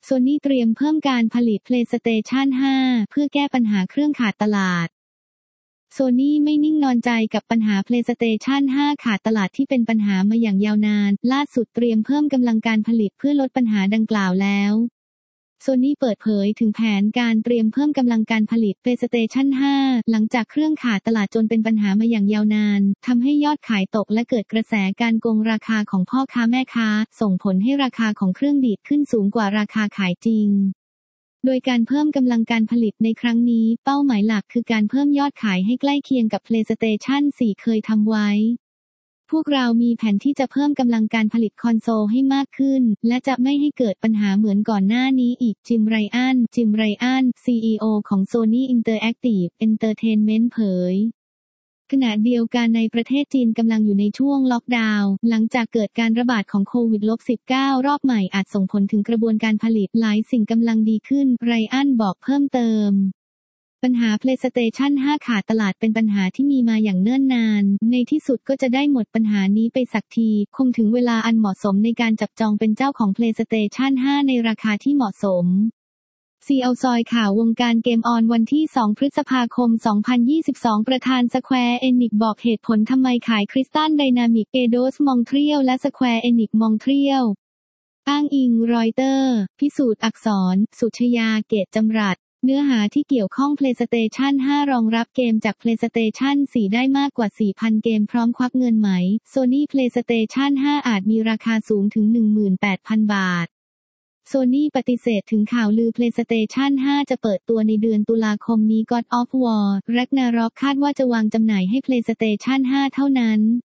Sony เตรียมเพิ่มการผลิต PlayStation 5 เพื่อแก้ปัญหาเครื่องขาดตลาด Sony ไม่นิ่งนอนใจกับปัญหา PlayStation 5 ขาดตลาดที่เป็นปัญหามาอย่างยาวนาน ล่าสุดเตรียมเพิ่มกำลังการผลิตเพื่อลดปัญหาดังกล่าวแล้ว Sony เปิดเผยถึงแผนการเตรียมเพิ่มกำลังการผลิต PlayStation 5 หลังจากเครื่องขาดตลาดจนเป็นปัญหามาอย่างยาวนาน ทำให้ยอดขายตกและเกิดกระแสการโกงราคาของพ่อค้าแม่ค้า ส่งผลให้ราคาของเครื่องดีดขึ้นสูงกว่าราคาขายจริง โดยการเพิ่มกำลังการผลิตในครั้งนี้เป้าหมายหลักคือการเพิ่มยอดขายให้ใกล้เคียงกับ PlayStation 4 เคยทำไว้ พวกเรามีแผนที่จะเพิ่มกำลังการผลิตคอนโซลให้มากขึ้นและจะไม่ให้เกิดปัญหาเหมือนก่อนหน้านี้อีกจิมไรอัน CEO ของ Sony Interactive Entertainment เผยขณะเดียวกันในประเทศจีนกำลังอยู่ในช่วงล็อกดาวน์หลังจากเกิดการระบาดของโควิด -19 รอบใหม่อาจส่งผลถึงกระบวนการผลิตหลายสิ่งกำลังดีขึ้นไรอันบอกเพิ่มเติมปัญหา PlayStation 5 ขาดตลาดเป็นปัญหาที่มีมาอย่างเนิ่นนานในที่สุดก็จะได้หมดปัญหานี้ไปสักทีคงถึงเวลาอันเหมาะสมในการจับจองเป็นเจ้าของ PlayStation 5 ในราคาที่เหมาะสมCL ซอยข่าววงการเกมออนวันที่ 2 พฤษภาคม 2022 ประธาน Square Enix บอกเหตุผลทำไมขาย Crystal Dynamics Eidos Montreal และ Square Enix Montreal อ้างอิงรอยเตอร์พิสูจน์อักษรสุชยาเกตจำรัดเนื้อหาที่เกี่ยวข้อง PlayStation 5 รองรับเกมจาก PlayStation 4 ได้มากกว่า 4,000 เกมพร้อมควักเงินไหม Sony PlayStation 5 อาจมีราคาสูงถึง 18,000 บาทSony ปฏิเสธถึงข่าวลือ PlayStation 5 จะเปิดตัวในเดือนตุลาคมนี้ God of War Ragnarok คาดว่าจะวางจำหน่ายให้ PlayStation 5 เท่านั้น